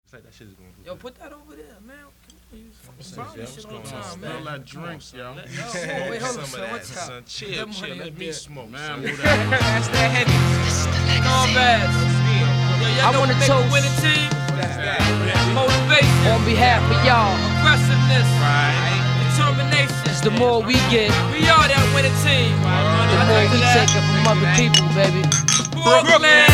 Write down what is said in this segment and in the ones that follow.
Like that shit is going. Yo, put that over there, man. Smell that drink, yo. Wait, hold on, son. What's up? Son, chill. Let me smoke, man. That's that heavy. No bad. I want to toast winning team. Motivation. On behalf of y'all. Aggressiveness. Right. Determination. The more we get, We are that winning team. the more we take it from other people, baby. Brooklyn.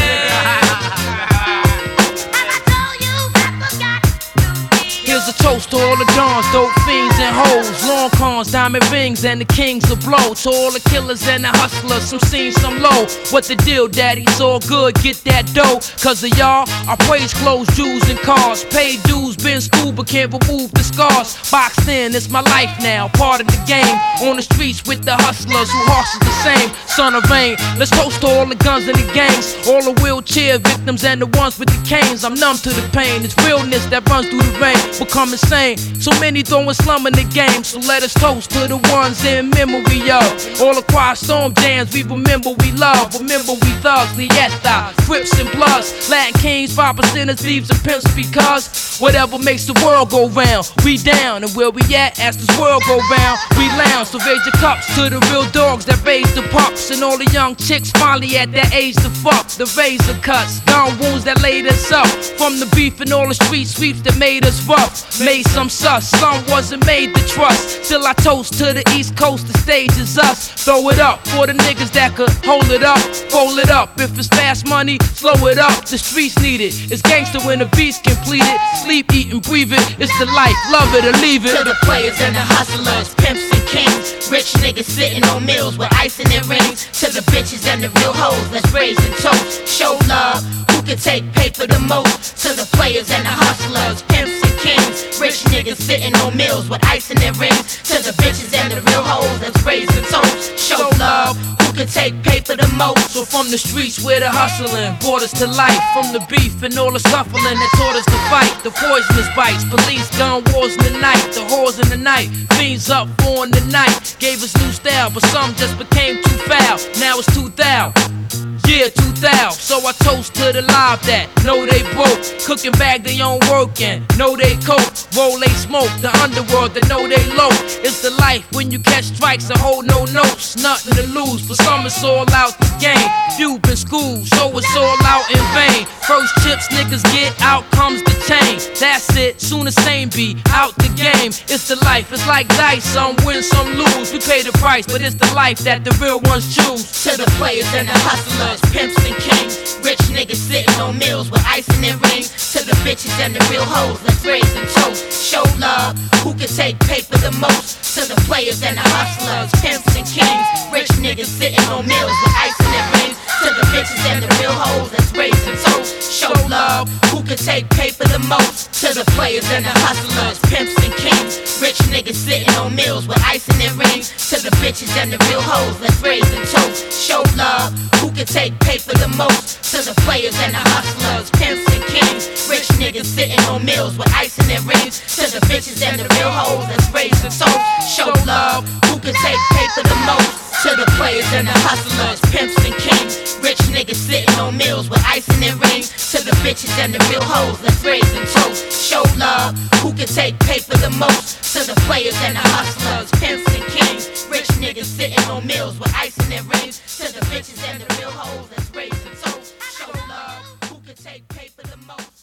Here's a toast to all the dons, dope fiends and hoes, long cons, diamond rings, and the kings of blow. To all the killers and the hustlers, some seen, some low. What the deal, daddy? It's all good, get that dough. Cause of y'all, I praise clothes, jewels, and cars. Paid dues, been school, but can't remove the scars. Boxed in, it's my life now, part of the game. On the streets with the hustlers who horses the same. Son of rain, let's toast to all the guns and the gangs. All the wheelchair victims and the ones with the canes. I'm numb to the pain, it's realness that runs through the rain. Become insane, so many throwing slum in the game. So let us toast to the ones in memory of all across storm jams. We remember we love, remember we thugs, Lieta, Crips and Bloods, Latin kings, 5%ers, thieves and pimps. Because whatever makes the world go round, we down. And where we at as this world go round, we lounge. So raise your cups to the real dogs that raise the pups, and all the young chicks finally at that age to fuck. The razor cuts, down wounds that laid us up, from the beef and all the street sweeps that made us rough. Made some sus, some wasn't made to trust. Still I toast to the East Coast, the stage is us. Throw it up for the niggas that could hold it up, roll it up. If it's fast money, slow it up. The streets need it. It's gangster when the beat's completed. Sleep, eat, and breathe it. It's the life, love it or leave it. To the players and the hustlers, pimps and kings, rich niggas sitting on mills with ice in their rings. To the bitches and the real hoes, let's raise and toast. Show love, who can take paper the most? To the players and the hustlers, pimps and kings, rich niggas sitting on mills with ice in their rings. To the bitches and the real hoes, let's raise and toast. Show love, who can take paper the most? So from the streets where the hustling brought us to life, from the beef and all the scuffling that taught us to fight, the poisonous bites, police gun wars in the night, the whores in the night, fiends up for in the night, gave us new style, but some just became too foul. Now it's 2000. Yeah, 2000, so I toast to the live that know they broke, cooking bag they own working, know they coke, roll they smoke, the underworld that know they low. It's the life when you catch strikes and hold no notes, nothing to lose. For some it's all out the game, few been school, so it's all out in vain. First chips niggas get, out comes the chain. That's it, soon the same be out the game. It's the life, it's like dice, some win, some lose. We pay the price, but it's the life that the real ones choose. To the players and the hustlers, pimps and kings, rich niggas sitting on mills with ice in their rings. To the bitches and the real hoes, let's raise and toast. Show love, who can take paper the most? To the players and the hustlers, pimps and kings, rich niggas sitting on mills with ice in their rings. To the bitches and the real hoes, let's raise and toast. Show love, who can take paper the most? To the players and the hustlers, pimps and kings, rich niggas sitting on mills with ice in their rings. To the bitches and the real hoes, let's raise and toast. Show love, who can take paper the most? To the players and the hustlers, pimps and kings, rich niggas sitting on mills with ice in their rings. To the bitches and the real hoes, let's raise and toast. Show love, who can take paper the most? To the players and the hustlers, pimps and kings, rich niggas sitting on mills with ice in their rings. To the bitches and the real hoes, let's raise and toast. Show love, who can take paper the most? To the players and the hustlers, pimps and kings, rich niggas sitting on mills with ice in their rings. To the bitches and the real hoes, let's raise and toast. Show love, who can take paper the most?